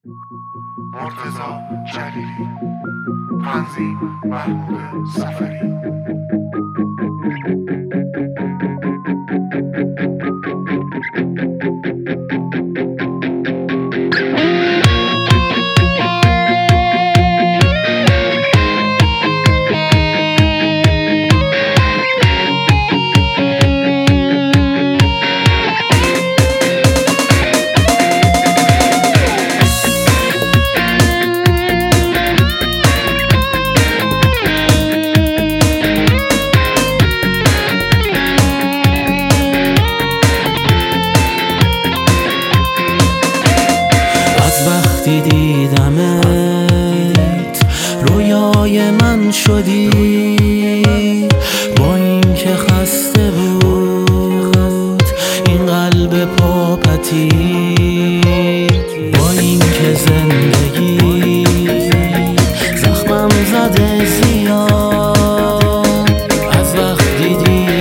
مرتضی جلیلی. تنظیم محمود سفری. وقتی دیدمت رویای من شدی، با این که خسته بود این قلب پاپتی، با این که زندگی زخمم زده زیاد. از وقتی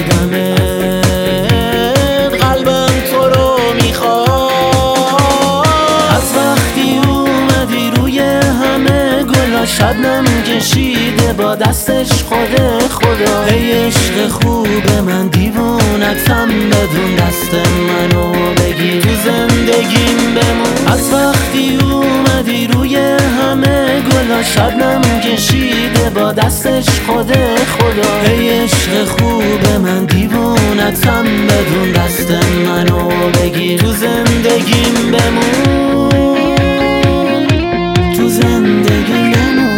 دیدمت قلبم تو رو میخواد. از وقتی اومدی روی همه گلا شبنم کشیده با دستش خدا. ای عشق خوب من دیوونتم، بدون دست منو بگیر تو زندگیم بمون. از وقتی اومدی روی همه گلا شبنم کشیده با دستش خدا. ای عشق خوب من دیوونتم، بدون دست منو بگیر تو زندگیم بمون. تو زندگیم بمون.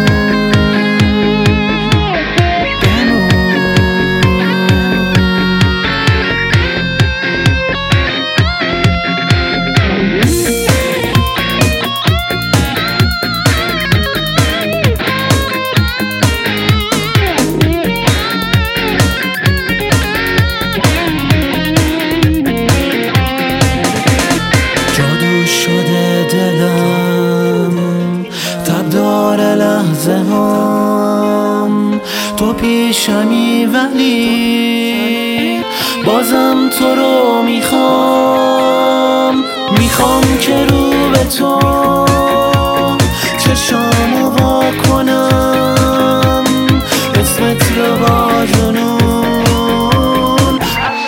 لحظه هم تو پیشمی، ولی بازم تو رو میخوام که رو به تو چشامو وا کنم، اسمت رو با جنون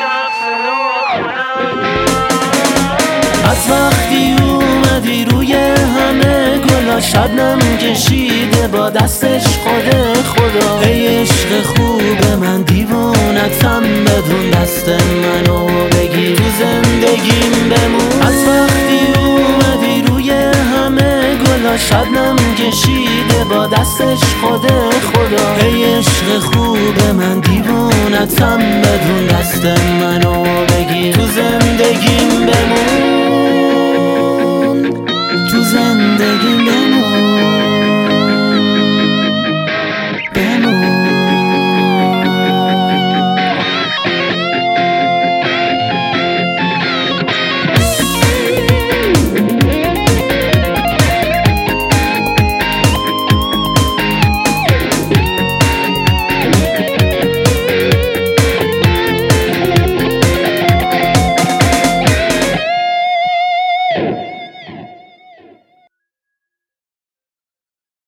از وقتی اومدی روی همه گلا شبنم کشیده با دستش خدا. ای عشق خوب من دیوونتم، بدون دست منو بگیر تو زندگیم بمون. از وقتی اومدی روی همه گلا شبنم کشیده با دستش خدا. ای عشق خوب من دیوونتم، بدون دست منو بگیر